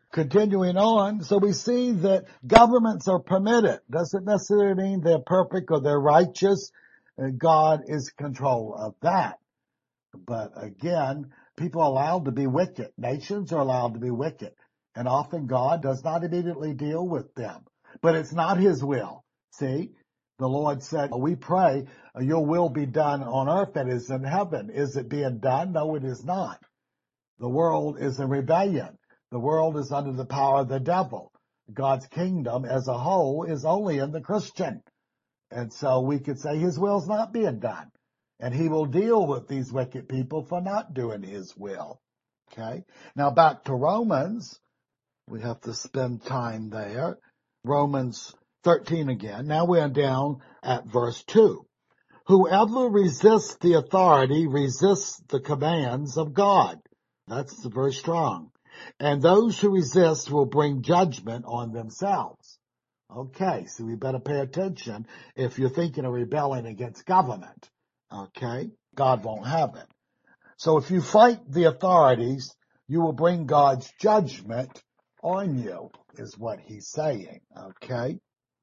Continuing on, so we see that governments are permitted. Doesn't necessarily mean they're perfect or they're righteous. God is in control of that. But again, people are allowed to be wicked. Nations are allowed to be wicked. And often God does not immediately deal with them. But it's not his will. See, the Lord said, we pray, your will be done on earth as it is in heaven. Is it being done? No, it is not. The world is in rebellion. The world is under the power of the devil. God's kingdom as a whole is only in the Christian. And so we could say his will's not being done. And he will deal with these wicked people for not doing his will. Okay. Now back to Romans. We have to spend time there. Romans 13 again. Now we're down at verse 2. Whoever resists the authority resists the commands of God. That's very strong. And those who resist will bring judgment on themselves. Okay, so we better pay attention if you're thinking of rebelling against government. Okay, God won't have it. So if you fight the authorities, you will bring God's judgment on you, is what he's saying. Okay,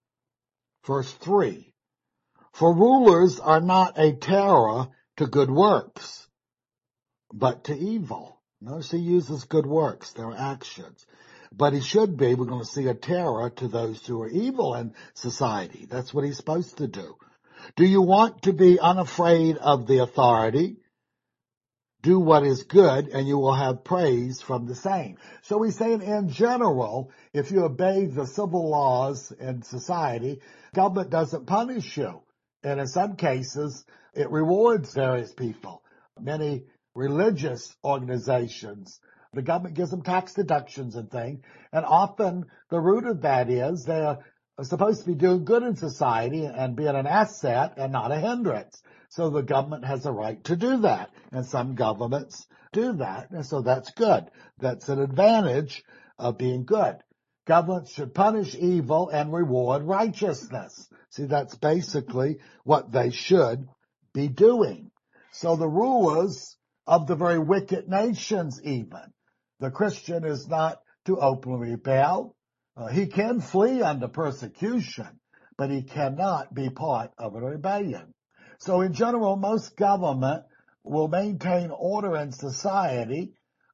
verse 3. For rulers are not a terror to good works, but to evil. Notice he uses good works, their actions. But he should be, we're going to see, a terror to those who are evil in society. That's what he's supposed to do. Do you want to be unafraid of the authority? Do what is good, and you will have praise from the same. So he's saying in general, if you obey the civil laws in society, government doesn't punish you. And in some cases, it rewards various people. Many religious organizations, the government gives them tax deductions and things. And often the root of that is they're supposed to be doing good in society and being an asset and not a hindrance. So the government has a right to do that. And some governments do that. And so that's good. That's an advantage of being good. Governments should punish evil and reward righteousness. See, that's basically what they should be doing. So the rulers of the very wicked nations even, the Christian is not to openly rebel. He can flee under persecution, but he cannot be part of a rebellion. So in general, most government will maintain order in society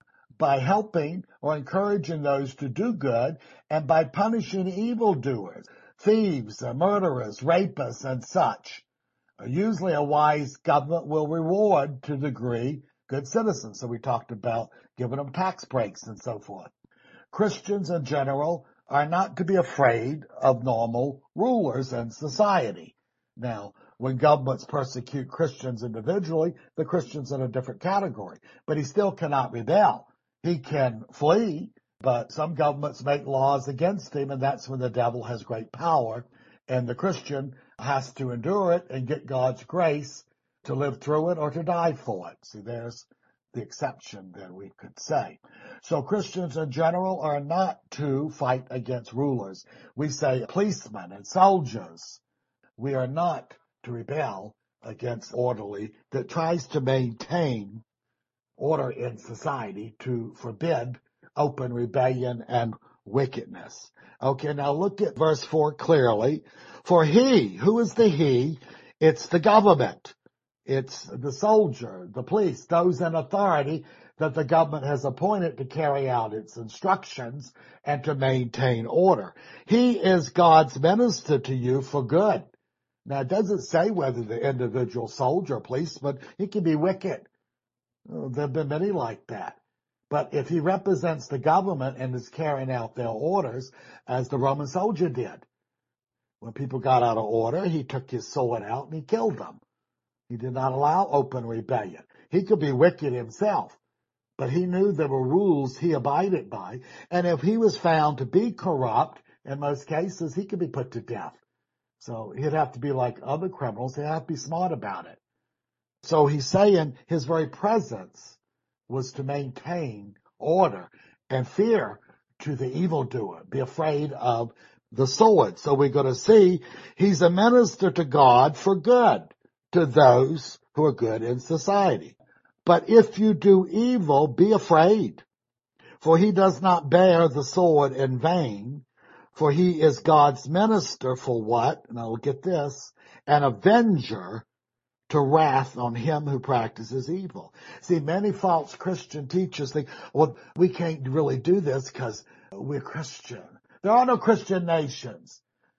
by helping or encouraging those to do good and by punishing evildoers, thieves, murderers, rapists, and such. Usually a wise government will reward to a degree good citizens. So we talked about giving them tax breaks and so forth. Christians in general are not to be afraid of normal rulers in society. Now, when governments persecute Christians individually, the Christian's in a different category, but he still cannot rebel. He can flee, but some governments make laws against him, and that's when the devil has great power, and the Christian has to endure it and get God's grace to live through it or to die for it. See, there's the exception that we could say. So Christians in general are not to fight against rulers. We say policemen and soldiers. We are not to rebel against orderly that tries to maintain order in society, to forbid open rebellion and wickedness. Okay, now look at verse 4 clearly. For he, who is the he? It's the government. It's the soldier, the police, those in authority that the government has appointed to carry out its instructions and to maintain order. He is God's minister to you for good. Now, it doesn't say whether the individual soldier or policeman, he can be wicked. There have been many like that. But if he represents the government and is carrying out their orders, as the Roman soldier did, when people got out of order, he took his sword out and he killed them. He did not allow open rebellion. He could be wicked himself, but he knew there were rules he abided by. And if he was found to be corrupt, in most cases, he could be put to death. So he'd have to be like other criminals. He'd have to be smart about it. So he's saying his very presence was to maintain order and fear to the evildoer, be afraid of the sword. So we're going to see he's a minister to God for good to those who are good in society. But if you do evil, be afraid, For he does not bear the sword in vain, for he is God's minister for what? And I will get this, an avenger to wrath on him who practices evil. See, many false Christian teachers think, well, we can't really do this because we're Christian. There are no Christian nations.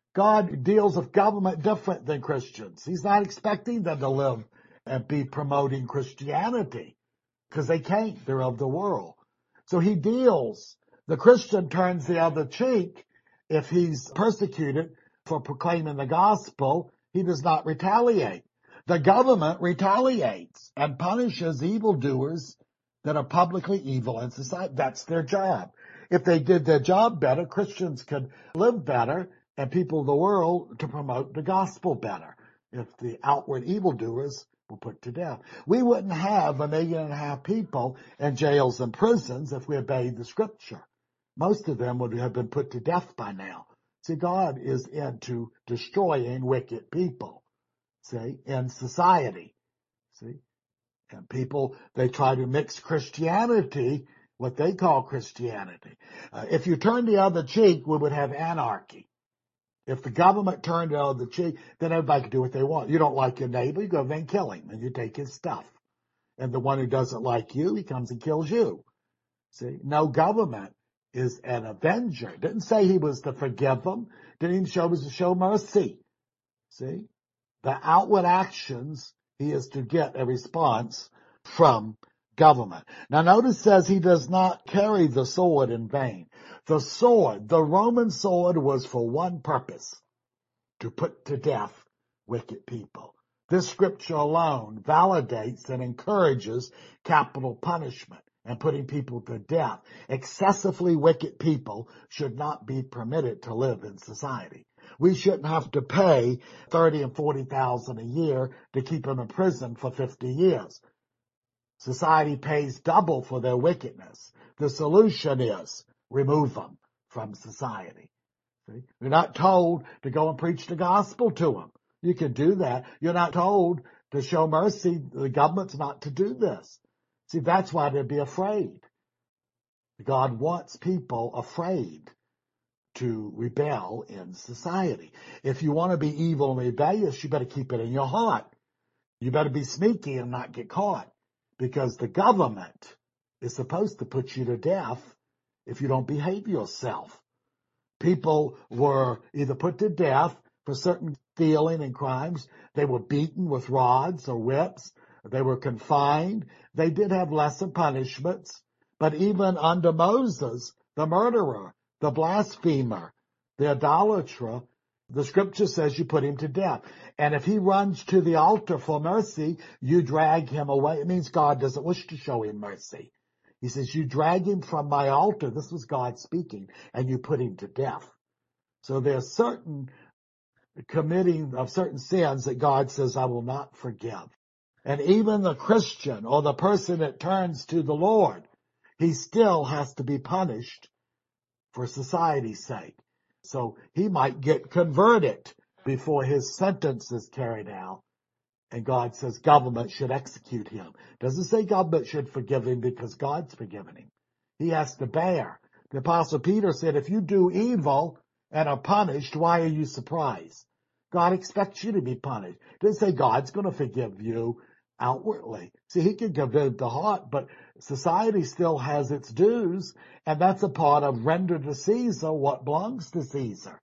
God deals with government different than Christians. He's not expecting them to live and be promoting Christianity because they can't. They're of the world. So he deals. The Christian turns the other cheek if he's persecuted for proclaiming the gospel. He does not retaliate. The government retaliates and punishes evildoers that are publicly evil in society. That's their job. If they did their job better, Christians could live better and people of the world to promote the gospel better. If the outward evildoers were put to death, we wouldn't have 1.5 million people in jails and prisons if we obeyed the scripture. Most of them would have been put to death by now. See, God is into destroying wicked people. See, in society. See, and people, they try to mix Christianity, what they call Christianity. If you turn the other cheek, we would have anarchy. If the government turned the other cheek, then everybody could do what they want. You don't like your neighbor, you go over and kill him, and you take his stuff. And the one who doesn't like you, he comes and kills you. See, no government is an avenger. Didn't say he was to forgive them. Didn't even show was to show mercy. See, the outward actions, he is to get a response from government. Now notice it says he does not carry the sword in vain. The sword, the Roman sword, was for one purpose, to put to death wicked people. This scripture alone validates and encourages capital punishment and putting people to death. Excessively wicked people should not be permitted to live in society. We shouldn't have to pay $30,000 and $40,000 a year to keep them in prison for 50 years. Society pays double for their wickedness. The solution is remove them from society. See? You're not told to go and preach the gospel to them. You can do that. You're not told to show mercy. The government's not to do this. See, that's why they'd be afraid. God wants people afraid to rebel in society. If you want to be evil and rebellious, you better keep it in your heart. You better be sneaky and not get caught, because the government is supposed to put you to death if you don't behave yourself. People were either put to death for certain stealing and crimes. They were beaten with rods or whips. They were confined. They did have lesser punishments. But even under Moses, the murderer, the blasphemer, the idolater, the scripture says you put him to death. And if he runs to the altar for mercy, you drag him away. It means God doesn't wish to show him mercy. He says, you drag him from my altar. This was God speaking, and you put him to death. So there's certain committing of certain sins that God says, I will not forgive. And even the Christian or the person that turns to the Lord, he still has to be punished for society's sake. So he might get converted before his sentence is carried out. And God says government should execute him. Doesn't say government should forgive him because God's forgiven him. He has to bear. The Apostle Peter said, if you do evil and are punished, why are you surprised? God expects you to be punished. Didn't say God's going to forgive you outwardly. See, he can forgive the heart, but society still has its dues, and that's a part of render to Caesar what belongs to Caesar.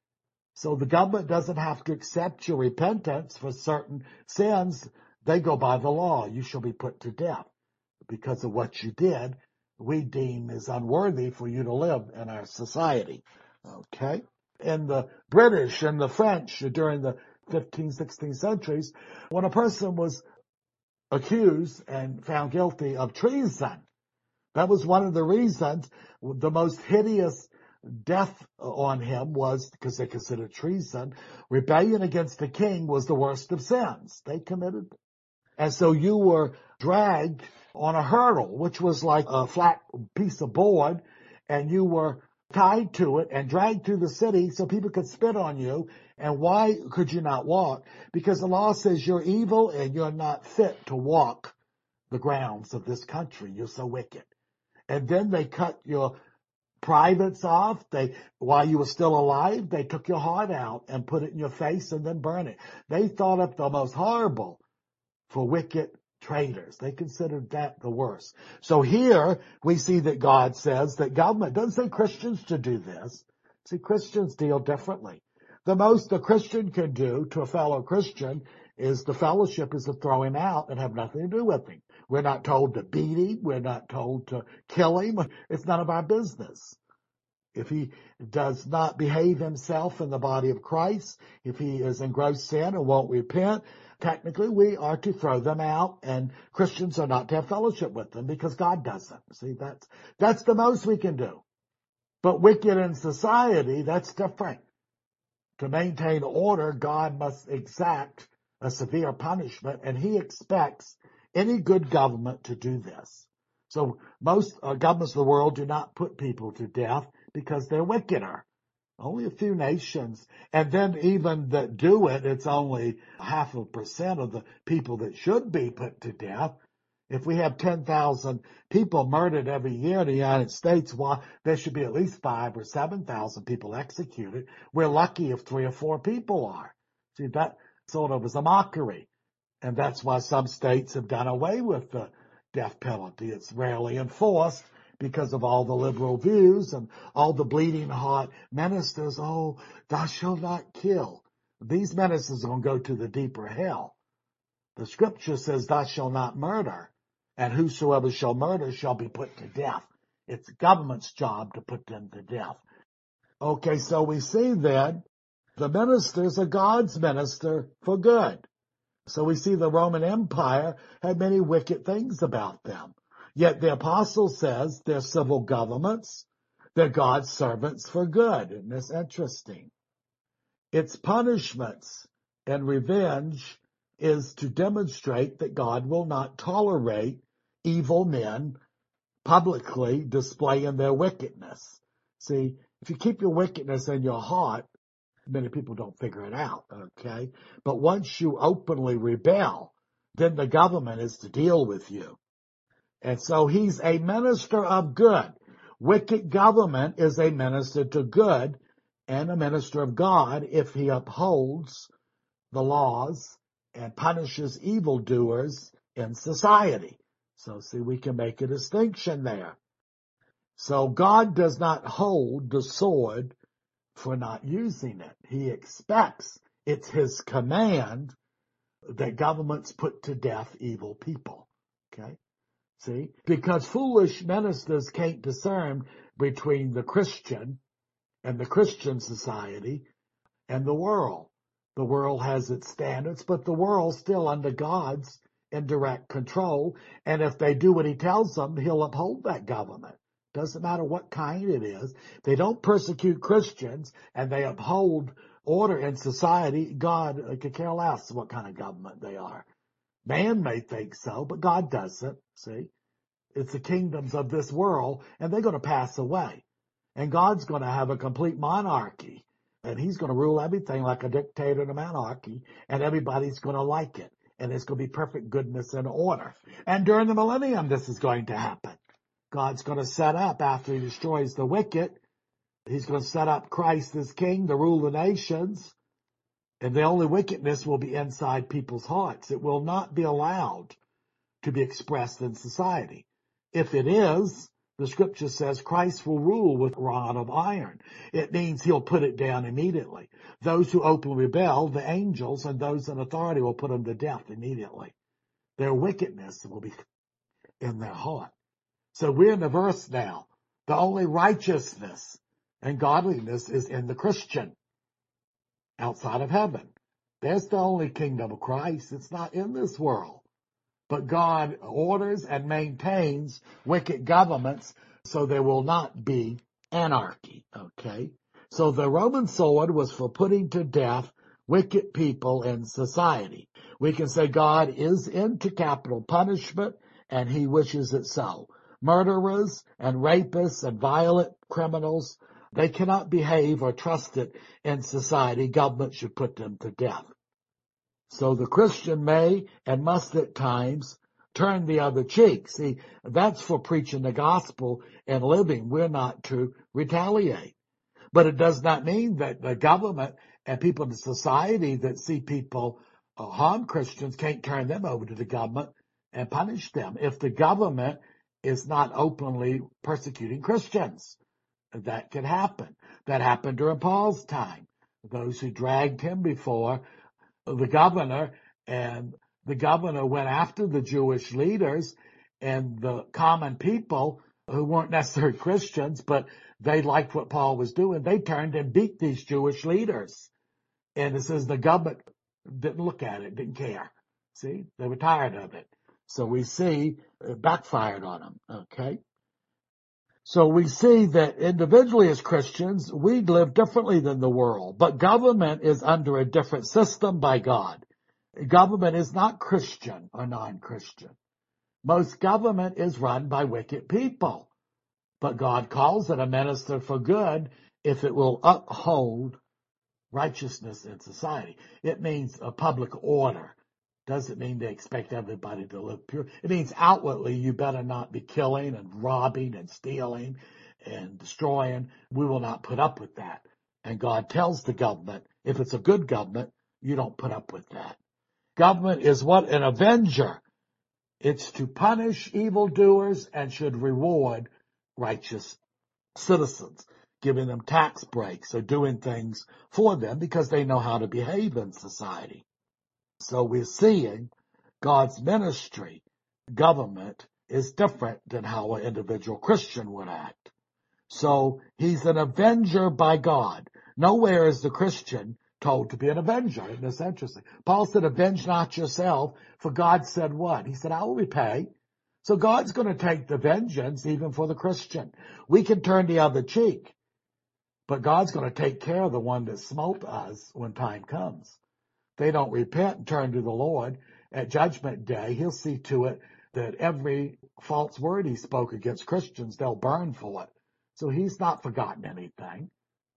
So the government doesn't have to accept your repentance for certain sins. They go by the law. You shall be put to death because of what you did. We deem is unworthy for you to live in our society. Okay? In the British and the French during the 15th, 16th centuries, when a person was accused and found guilty of treason, that was one of the reasons the most hideous death on him was because they considered treason. Rebellion against the king was the worst of sins they committed. And so you were dragged on a hurdle, which was like a flat piece of board, and you were tied to it and dragged through the city so people could spit on you. And why could you not walk? Because the law says you're evil and you're not fit to walk the grounds of this country. You're so wicked. And then they cut your privates off. While you were still alive, they took your heart out and put it in your face and then burn it. They thought up the most horrible for wicked traitors. They considered that the worst. So here we see that God says that government doesn't say Christians to do this. See, Christians deal differently. The most a Christian can do to a fellow Christian is the fellowship is to throw him out and have nothing to do with him. We're not told to beat him. We're not told to kill him. It's none of our business. If he does not behave himself in the body of Christ, if he is in gross sin and won't repent, technically we are to throw them out, and Christians are not to have fellowship with them because God doesn't. See, that's the most we can do. But wicked in society, that's different. To maintain order, God must exact a severe punishment, and he expects any good government to do this. So most governments of the world do not put people to death because they're wickeder. Only a few nations. And then even that do it, it's only 0.5% of the people that should be put to death. If we have 10,000 people murdered every year in the United States, well, there should be at least 5,000 or 7,000 people executed. We're lucky if 3 or 4 people are. See, that sort of is a mockery. And that's why some states have done away with the death penalty. It's rarely enforced because of all the liberal views and all the bleeding heart ministers. Oh, thou shalt not kill. These ministers are going to go to the deeper hell. The scripture says, thou shalt not murder, and whosoever shall murder shall be put to death. It's government's job to put them to death. Okay, so we see then the ministers are God's minister for good. So we see the Roman Empire had many wicked things about them. Yet the apostle says they're civil governments, they're God's servants for good. Isn't this interesting? Its punishments and revenge is to demonstrate that God will not tolerate evil men publicly displaying their wickedness. See, if you keep your wickedness in your heart, many people don't figure it out, okay? But once you openly rebel, then the government is to deal with you. And so he's a minister of good. Wicked government is a minister to good and a minister of God if he upholds the laws and punishes evildoers in society. So see, we can make a distinction there. So God does not hold the sword for not using it. He expects, it's his command that governments put to death evil people. Okay? See? Because foolish ministers can't discern between the Christian and the Christian society and the world. The world has its standards, but the world's still under God's indirect control. And if they do what he tells them, he'll uphold that government. Doesn't matter what kind it is. They don't persecute Christians and they uphold order in society. God could care less what kind of government they are. Man may think so, but God doesn't. See? It's the kingdoms of this world, and they're going to pass away. And God's going to have a complete monarchy, and he's going to rule everything like a dictator in a monarchy, and everybody's going to like it. And it's going to be perfect goodness and order. And during the millennium, this is going to happen. God's going to set up, after he destroys the wicked, he's going to set up Christ as king to rule the nations, and the only wickedness will be inside people's hearts. It will not be allowed to be expressed in society. If it is, the scripture says Christ will rule with a rod of iron. It means he'll put it down immediately. Those who openly rebel, the angels and those in authority will put them to death immediately. Their wickedness will be in their heart. So we're in the verse now. The only righteousness and godliness is in the Christian outside of heaven. There's the only kingdom of Christ. It's not in this world. But God orders and maintains wicked governments so there will not be anarchy, okay? So the Roman sword was for putting to death wicked people in society. We can say God is into capital punishment and he wishes it so. Murderers and rapists and violent criminals, they cannot behave or trust it in society. Government should put them to death. So the Christian may and must at times turn the other cheek. See, that's for preaching the gospel and living. We're not to retaliate. But it does not mean that the government and people in society that see people harm Christians can't turn them over to the government and punish them if the government is not openly persecuting Christians. That could happen. That happened during Paul's time. Those who dragged him before the governor, and the governor went after the Jewish leaders and the common people who weren't necessarily Christians, but they liked what Paul was doing. They turned and beat these Jewish leaders. And it says the government didn't look at it, didn't care. See, they were tired of it. So we see it backfired on them. Okay. So we see that individually as Christians, we live differently than the world, but government is under a different system by God. Government is not Christian or non-Christian. Most government is run by wicked people, but God calls it a minister for good if it will uphold righteousness in society. It means a public order. Doesn't mean they expect everybody to live pure. It means outwardly you better not be killing and robbing and stealing and destroying. We will not put up with that. And God tells the government, if it's a good government, you don't put up with that. Government is what? An avenger. It's to punish evildoers and should reward righteous citizens, giving them tax breaks or doing things for them because they know how to behave in society. So we're seeing God's ministry, government, is different than how an individual Christian would act. So he's an avenger by God. Nowhere is the Christian told to be an avenger. Isn't this interesting? Paul said, avenge not yourself, for God said what? He said, I will repay. So God's going to take the vengeance even for the Christian. We can turn the other cheek, but God's going to take care of the one that smote us when time comes. If they don't repent and turn to the Lord at Judgment Day, he'll see to it that every false word he spoke against Christians, they'll burn for it. So he's not forgotten anything.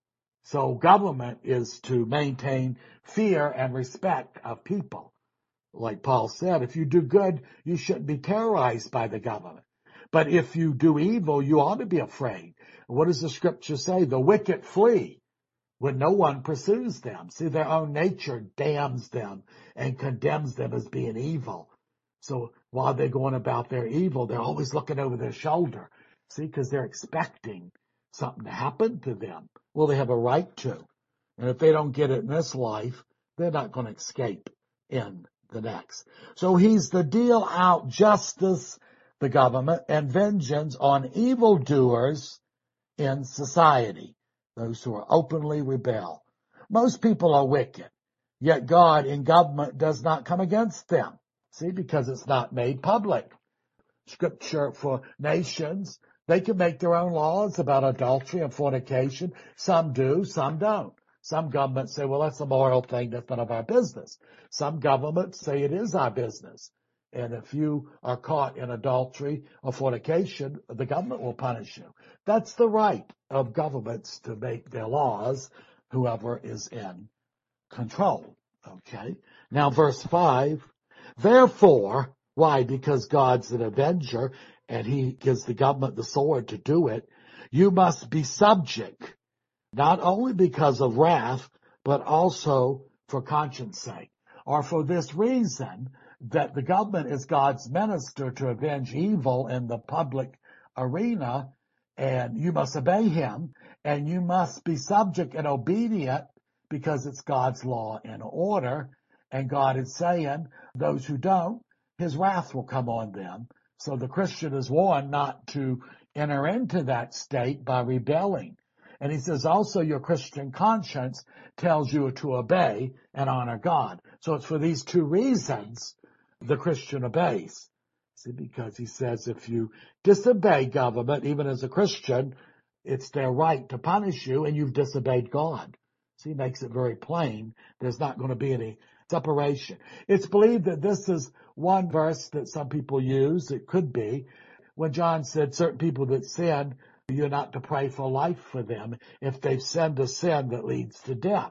So government is to maintain fear and respect of people. Like Paul said, if you do good, you shouldn't be terrorized by the government. But if you do evil, you ought to be afraid. What does the scripture say? The wicked flee when no one pursues them. See, their own nature damns them and condemns them as being evil. So while they're going about their evil, they're always looking over their shoulder. See, because they're expecting something to happen to them. Well, they have a right to. And if they don't get it in this life, they're not going to escape in the next. So he's to deal out justice, the government, and vengeance on evildoers in society, those who are openly rebel. Most people are wicked, yet God in government does not come against them. See, because it's not made public. Scripture for nations, they can make their own laws about adultery and fornication. Some do, some don't. Some governments say, well, that's a moral thing, that's none of our business. Some governments say it is our business. And if you are caught in adultery or fornication, the government will punish you. That's the right of governments to make their laws, whoever is in control. Okay. Now verse 5, therefore, why? Because God's an avenger and he gives the government the sword to do it. You must be subject, not only because of wrath, but also for conscience sake, or for this reason that the government is God's minister to avenge evil in the public arena, and you must obey him, and you must be subject and obedient because it's God's law and order, and God is saying those who don't, his wrath will come on them. So the Christian is warned not to enter into that state by rebelling. And he says also your Christian conscience tells you to obey and honor God. So it's for these two reasons the Christian obeys. See, because he says if you disobey government, even as a Christian, it's their right to punish you and you've disobeyed God. See, he makes it very plain. There's not going to be any separation. It's believed that this is one verse that some people use. It could be when John said certain people that sin, you're not to pray for life for them if they've sinned a sin that leads to death.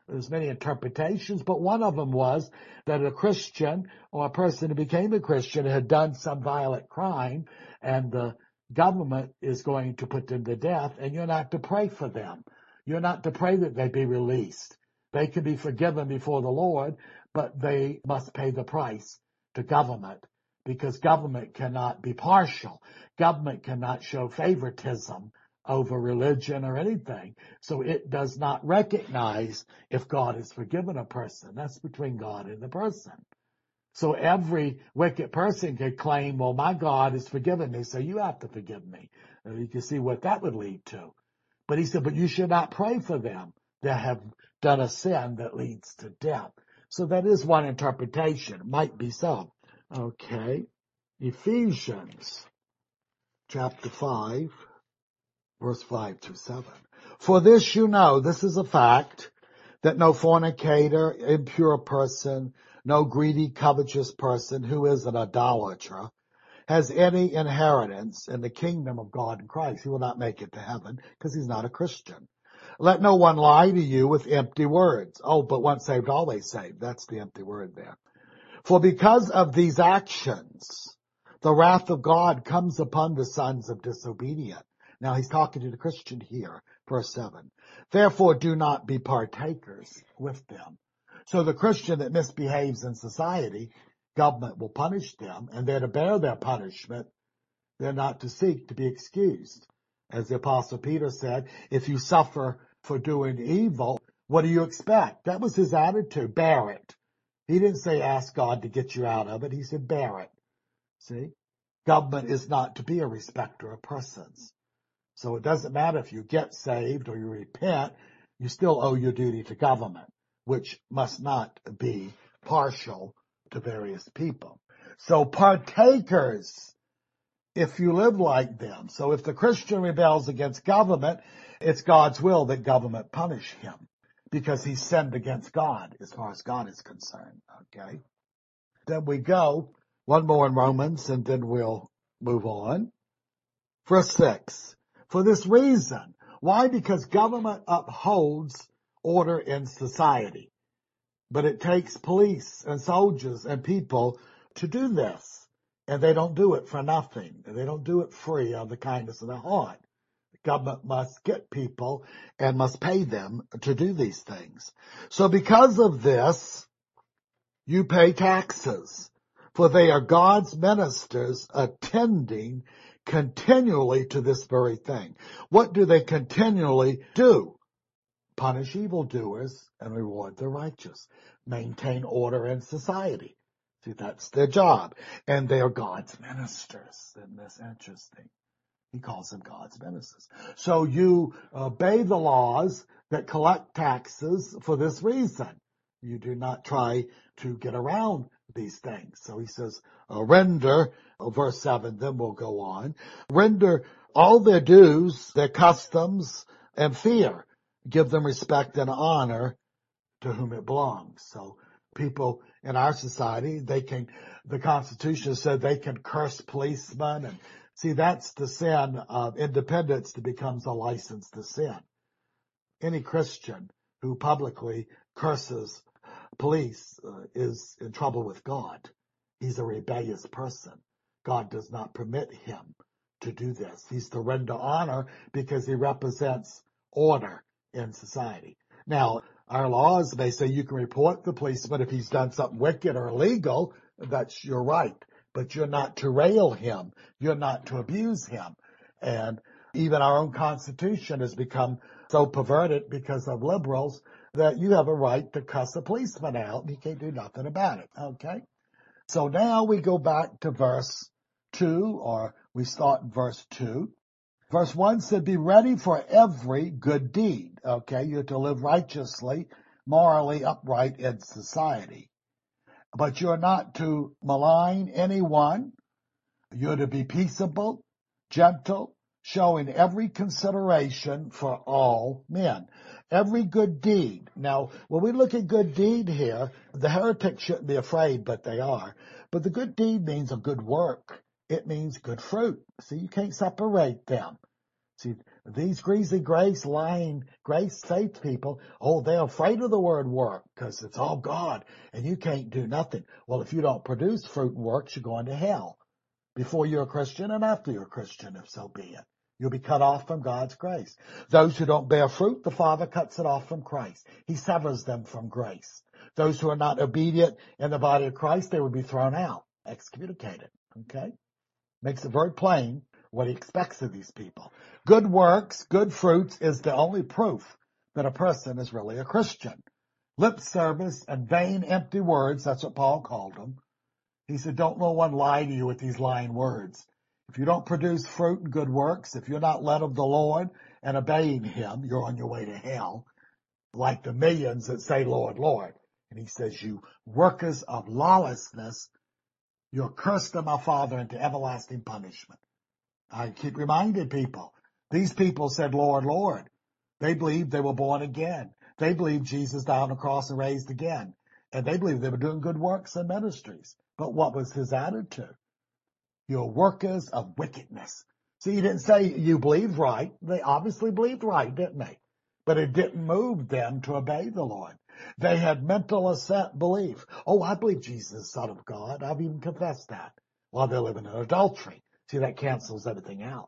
There's many interpretations, but one of them was that a Christian or a person who became a Christian had done some violent crime, and the government is going to put them to death, and you're not to pray for them. You're not to pray that they be released. They can be forgiven before the Lord, but they must pay the price to government, because government cannot be partial. Government cannot show favoritism over religion or anything. So it does not recognize if God has forgiven a person. That's between God and the person. So every wicked person could claim, well, my God has forgiven me, so you have to forgive me. And you can see what that would lead to. But he said, but you should not pray for them that have done a sin that leads to death. So that is one interpretation. It might be so. Okay. Ephesians chapter 5. Verse 5 through 7. For this you know, this is a fact, that no fornicator, impure person, no greedy, covetous person who is an idolater has any inheritance in the kingdom of God in Christ. He will not make it to heaven because he's not a Christian. Let no one lie to you with empty words. Oh, but once saved, always saved. That's the empty word there. For because of these actions, the wrath of God comes upon the sons of disobedience. Now he's talking to the Christian here, verse 7. Therefore do not be partakers with them. So the Christian that misbehaves in society, government will punish them, and they're to bear their punishment. They're not to seek to be excused. As the Apostle Peter said, if you suffer for doing evil, what do you expect? That was his attitude. Bear it. He didn't say ask God to get you out of it. He said bear it. See? Government is not to be a respecter of persons. So it doesn't matter if you get saved or you repent, you still owe your duty to government, which must not be partial to various people. So partakers, if you live like them. So if the Christian rebels against government, it's God's will that government punish him because he sinned against God as far as God is concerned. Okay. Then we go one more in Romans and then we'll move on. Verse 6. For this reason. Why? Because government upholds order in society. But it takes police and soldiers and people to do this. And they don't do it for nothing. They don't do it free of the kindness of their heart. The government must get people and must pay them to do these things. So because of this, you pay taxes, for they are God's ministers attending continually to this very thing. What do they continually do? Punish evildoers and reward the righteous. Maintain order in society. See, that's their job. And they are God's ministers. Isn't this interesting? He calls them God's ministers. So you obey the laws that collect taxes for this reason. You do not try to get around these things. So he says, render, verse 7, then we'll go on, render all their dues, their customs, and fear. Give them respect and honor to whom it belongs. So people in our society, the Constitution said they can curse policemen, and see, that's the sin of independence that becomes a license to sin. Any Christian who publicly curses police is in trouble with God. He's a rebellious person. God does not permit him to do this. He's to render honor because he represents order in society. Now, our laws may say you can report the policeman if he's done something wicked or illegal. That's your right. But you're not to rail him. You're not to abuse him. And even our own Constitution has become so perverted because of liberals that you have a right to cuss a policeman out and he can't do nothing about it. Okay? So now we go back to verse 2, or we start in verse 2. Verse 1 said, be ready for every good deed. Okay? You're to live righteously, morally upright in society. But you're not to malign anyone. You're to be peaceable, gentle, showing every consideration for all men. Every good deed. Now, when we look at good deed here, the heretics shouldn't be afraid, but they are. But the good deed means a good work. It means good fruit. See, you can't separate them. See, These greasy grace, lying grace faith people, they're afraid of the word work because it's all God and you can't do nothing. Well, if you don't produce fruit and works, you're going to hell before you're a Christian and after you're a Christian, if so be it. You'll be cut off from God's grace. Those who don't bear fruit, the Father cuts it off from Christ. He severs them from grace. Those who are not obedient in the body of Christ, they will be thrown out, excommunicated. Okay? Makes it very plain what he expects of these people. Good works, good fruits is the only proof that a person is really a Christian. Lip service and vain, empty words, that's what Paul called them. He said, don't no one lie to you with these lying words. If you don't produce fruit and good works, if you're not led of the Lord and obeying him, you're on your way to hell, like the millions that say, Lord, Lord. And he says, you workers of lawlessness, you're cursed of my Father into everlasting punishment. I keep reminding people, these people said, Lord, Lord. They believed they were born again. They believed Jesus died on the cross and raised again. And they believed they were doing good works and ministries. But what was his attitude? You're workers of wickedness. See, he didn't say you believed right. They obviously believed right, didn't they? But it didn't move them to obey the Lord. They had mental assent belief. Oh, I believe Jesus is the Son of God. I've even confessed that while they're living in adultery. See, that cancels everything out.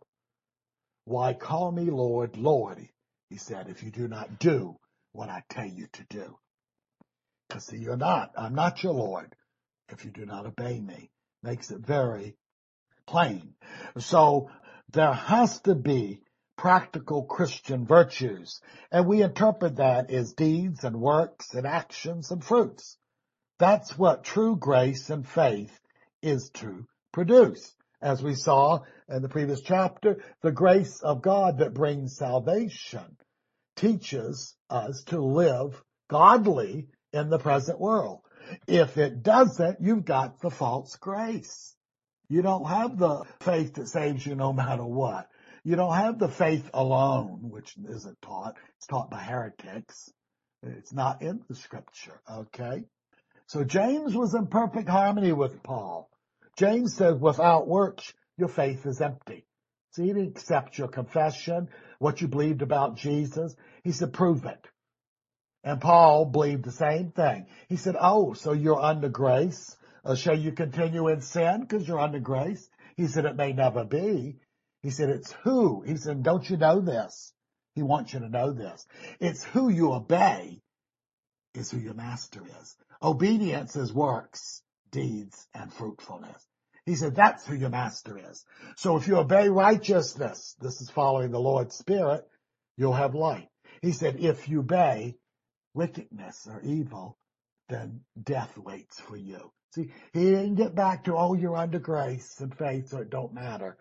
Why call me Lord, Lord, he said, if you do not do what I tell you to do. Because see, I'm not your Lord if you do not obey me. Makes it very plain. So there has to be practical Christian virtues. And we interpret that as deeds and works and actions and fruits. That's what true grace and faith is to produce. As we saw in the previous chapter, the grace of God that brings salvation teaches us to live godly in the present world. If it doesn't, you've got the false grace. You don't have the faith that saves you no matter what. You don't have the faith alone, which isn't taught. It's taught by heretics. It's not in the scripture, okay? So James was in perfect harmony with Paul. James said, without works, your faith is empty. So he didn't accept your confession, what you believed about Jesus. He said, prove it. And Paul believed the same thing. He said, oh, so you're under grace. Shall you continue in sin because you're under grace? He said, it may never be. He said, it's who. He said, don't you know this? He wants you to know this. It's who you obey is who your master is. Obedience is works, deeds, and fruitfulness. He said, that's who your master is. So if you obey righteousness, this is following the Lord's Spirit, you'll have light. He said, if you obey wickedness or evil, then death waits for you. See, he didn't get back to, oh, you're under grace and faith, so it don't matter.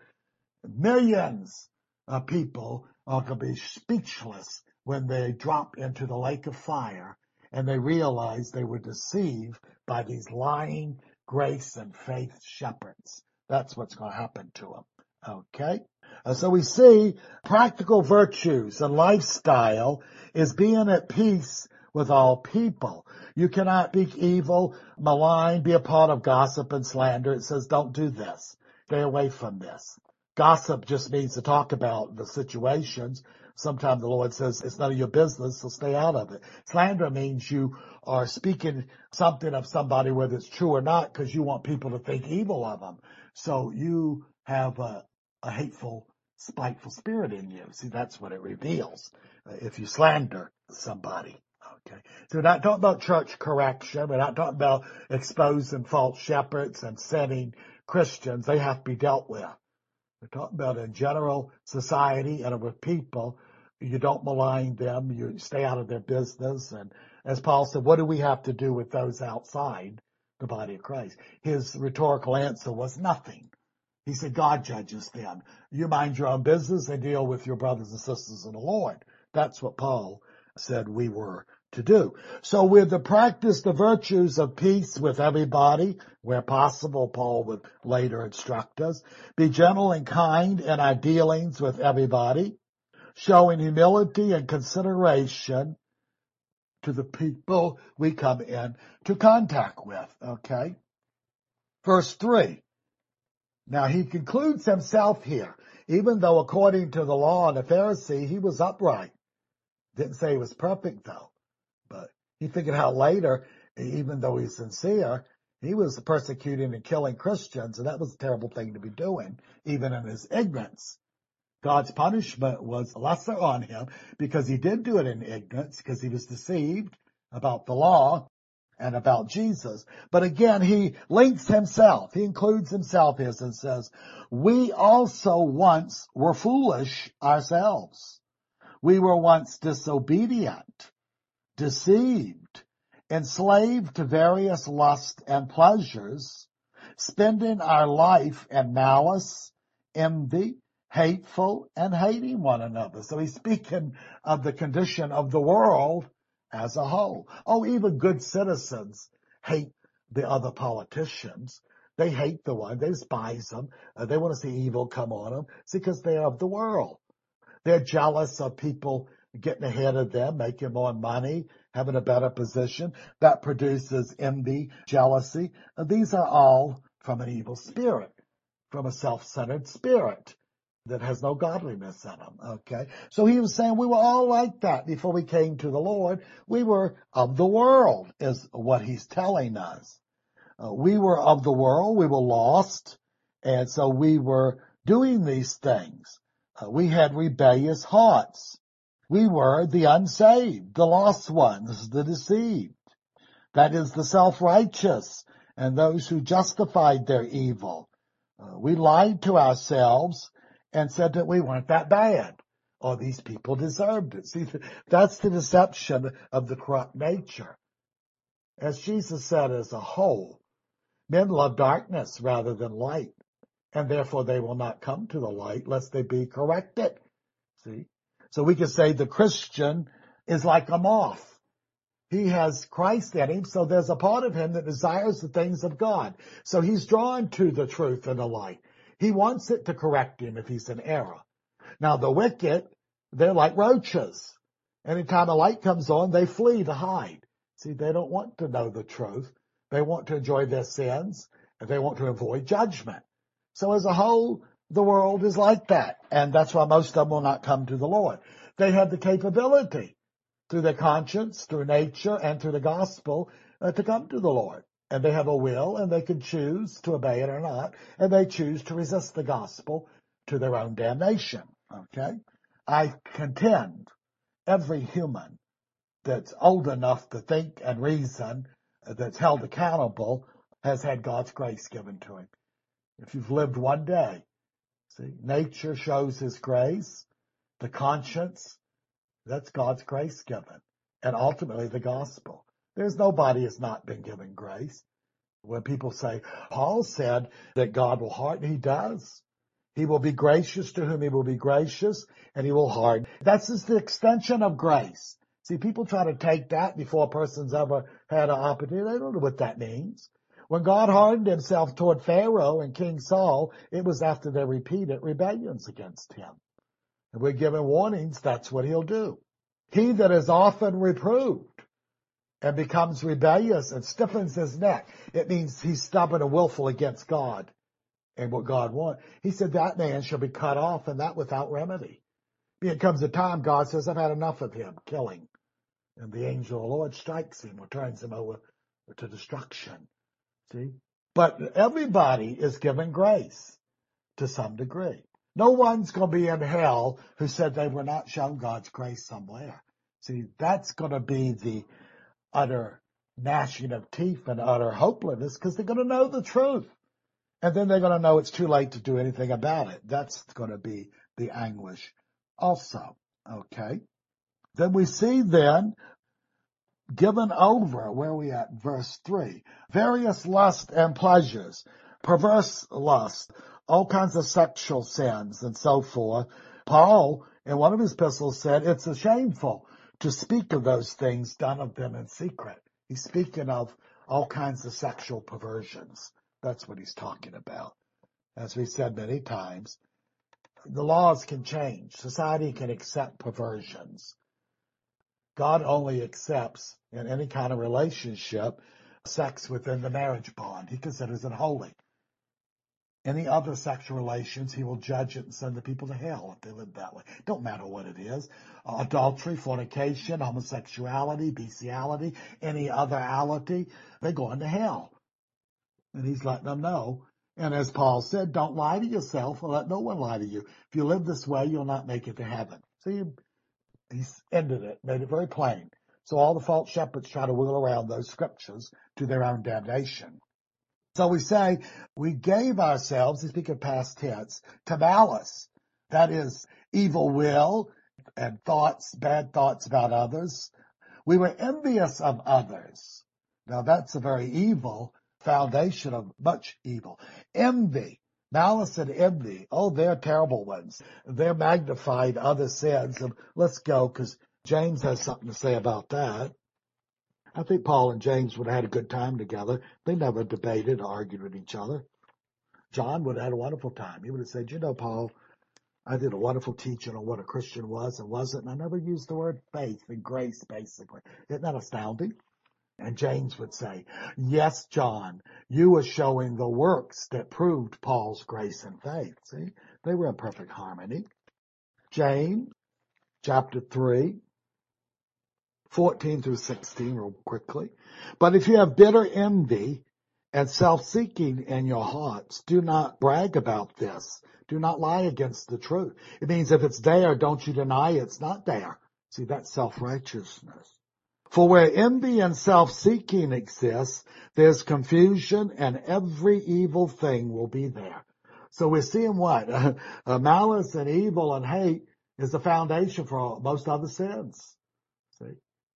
Millions of people are going to be speechless when they drop into the lake of fire and they realize they were deceived by these lying grace and faith shepherds. That's what's going to happen to them. Okay? So we see practical virtues and lifestyle is being at peace with all people. You cannot be evil, malign, be a part of gossip and slander. It says don't do this. Stay away from this. Gossip just means to talk about the situations. Sometimes the Lord says it's none of your business, so stay out of it. Slander means you are speaking something of somebody, whether it's true or not, because you want people to think evil of them. So you have a hateful, spiteful spirit in you. See, that's what it reveals if you slander somebody. Okay. So we're not talking about church correction. We're not talking about exposing false shepherds and setting Christians. They have to be dealt with. We're talking about in general society and with people. You don't malign them. You stay out of their business. And as Paul said, what do we have to do with those outside the body of Christ? His rhetorical answer was nothing. He said, God judges them. You mind your own business and deal with your brothers and sisters in the Lord. That's what Paul said we were to do. So we're to practice the virtues of peace with everybody, where possible, Paul would later instruct us. Be gentle and kind in our dealings with everybody, showing humility and consideration to the people we come into contact with. Okay? Verse 3. Now he concludes himself here. Even though according to the law and the Pharisee, he was upright. Didn't say he was perfect though, but he figured out later, even though he's sincere, he was persecuting and killing Christians, and that was a terrible thing to be doing, even in his ignorance. God's punishment was lesser on him because he did do it in ignorance, because he was deceived about the law and about Jesus. But again, he links himself. He includes himself here and says, we also once were foolish ourselves. We were once disobedient, deceived, enslaved to various lusts and pleasures, spending our life in malice, envy, hateful, and hating one another. So he's speaking of the condition of the world as a whole. Oh, even good citizens hate the other politicians. They hate the one. They despise them. They want to see evil come on them. It's because they're of the world. They're jealous of people getting ahead of them, making more money, having a better position. That produces envy, jealousy. These are all from an evil spirit, from a self-centered spirit that has no godliness in them. Okay. So he was saying we were all like that before we came to the Lord. We were of the world is what he's telling us. We were of the world. We were lost. And so we were doing these things. We had rebellious hearts. We were the unsaved, the lost ones, the deceived. That is the self-righteous and those who justified their evil. We lied to ourselves and said that we weren't that bad, or these people deserved it. See, that's the deception of the corrupt nature. As Jesus said, as a whole, men love darkness rather than light, and therefore they will not come to the light lest they be corrected. See? So we can say the Christian is like a moth. He has Christ in him, so there's a part of him that desires the things of God. So he's drawn to the truth and the light. He wants it to correct him if he's in error. Now the wicked, they're like roaches. Anytime a light comes on, they flee to hide. See, they don't want to know the truth. They want to enjoy their sins, and they want to avoid judgment. So as a whole, the world is like that, and that's why most of them will not come to the Lord. They have the capability through their conscience, through nature, and through the gospel to come to the Lord. And they have a will, and they can choose to obey it or not, and they choose to resist the gospel to their own damnation. Okay? I contend every human that's old enough to think and reason, that's held accountable, has had God's grace given to him. If you've lived one day, see, nature shows his grace, the conscience, that's God's grace given, and ultimately the gospel. There's nobody has not been given grace. When people say, Paul said that God will harden, he does. He will be gracious to whom he will be gracious, and he will harden. That's just the extension of grace. See, people try to take that before a person's ever had an opportunity. They don't know what that means. When God hardened himself toward Pharaoh and King Saul, it was after their repeated rebellions against him. And we're given warnings, that's what he'll do. He that is often reproved and becomes rebellious and stiffens his neck, it means he's stubborn and willful against God and what God wants. He said that man shall be cut off, and that without remedy. It comes a time God says, I've had enough of him killing. And the angel of the Lord strikes him or turns him over to destruction. See? But everybody is given grace to some degree. No one's going to be in hell who said they were not shown God's grace somewhere. See, that's going to be the utter gnashing of teeth and utter hopelessness because they're going to know the truth. And then they're going to know it's too late to do anything about it. That's going to be the anguish also. Okay. Then we see then given over, where are we at? Verse 3. Various lusts and pleasures, perverse lust, all kinds of sexual sins and so forth. Paul, in one of his epistles, said it's shameful to speak of those things done of them in secret. He's speaking of all kinds of sexual perversions. That's what he's talking about. As we said many times, the laws can change. Society can accept perversions. God only accepts, in any kind of relationship, sex within the marriage bond. He considers it holy. Any other sexual relations, he will judge it and send the people to hell if they live that way. Don't matter what it is. Adultery, fornication, homosexuality, bestiality, any other ality, they're going to hell. And he's letting them know. And as Paul said, don't lie to yourself or let no one lie to you. If you live this way, you'll not make it to heaven. See, he's ended it, made it very plain. So all the false shepherds try to wiggle around those scriptures to their own damnation. So we say, we gave ourselves, to speak of past tense, to malice. That is evil will and thoughts, bad thoughts about others. We were envious of others. Now that's a very evil foundation of much evil. Envy, malice and envy. Oh, they're terrible ones. They're magnified other sins. And let's go, because James has something to say about that. I think Paul and James would have had a good time together. They never debated or argued with each other. John would have had a wonderful time. He would have said, Paul, I did a wonderful teaching on what a Christian was and wasn't, and I never used the word faith and grace, basically. Isn't that astounding? And James would say, yes, John, you were showing the works that proved Paul's grace and faith. See, they were in perfect harmony. James, chapter 3, 14 through 16, real quickly. But if you have bitter envy and self-seeking in your hearts, do not brag about this. Do not lie against the truth. It means if it's there, don't you deny it's not there. See, that's self-righteousness. For where envy and self-seeking exists, there's confusion and every evil thing will be there. So we're seeing what? Malice and evil and hate is the foundation for most other sins. See?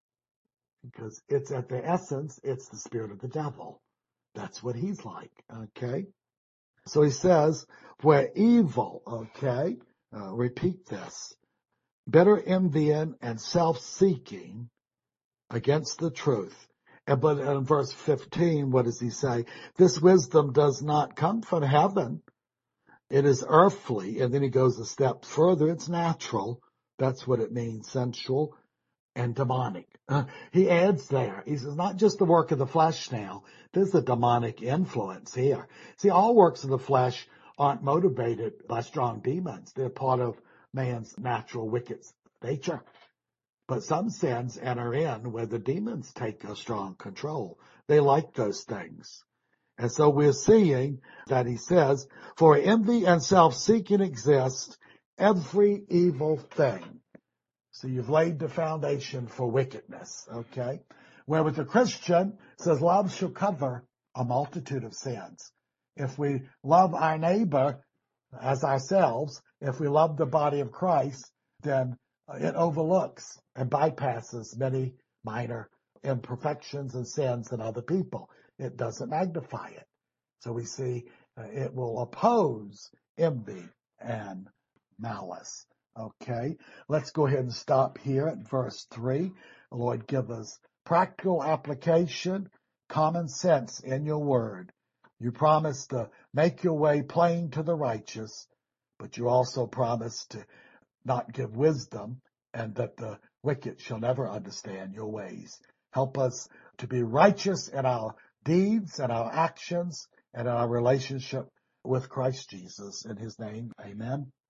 Because it's at the essence, it's the spirit of the devil. That's what he's like, okay? So he says, where evil, okay, repeat this, bitter envying and self-seeking against the truth. But in verse 15, what does he say? This wisdom does not come from heaven. It is earthly. And then he goes a step further. It's natural. That's what it means, sensual and demonic. He adds there, he says, not just the work of the flesh now. There's a demonic influence here. See, all works of the flesh aren't motivated by strong demons. They're part of man's natural wicked nature. But some sins enter in where the demons take a strong control. They like those things. And so we're seeing that he says, for envy and self-seeking exist, every evil thing. So you've laid the foundation for wickedness, okay? Where with the Christian, it says love shall cover a multitude of sins. If we love our neighbor as ourselves, if we love the body of Christ, then it overlooks and bypasses many minor imperfections and sins in other people. It doesn't magnify it. So we see it will oppose envy and malice. Okay, let's go ahead and stop here at verse 3. Lord, give us practical application, common sense in your word. You promise to make your way plain to the righteous, but you also promise to not give wisdom and that the wicked shall never understand your ways. Help us to be righteous in our deeds and our actions and in our relationship with Christ Jesus. In his name, amen.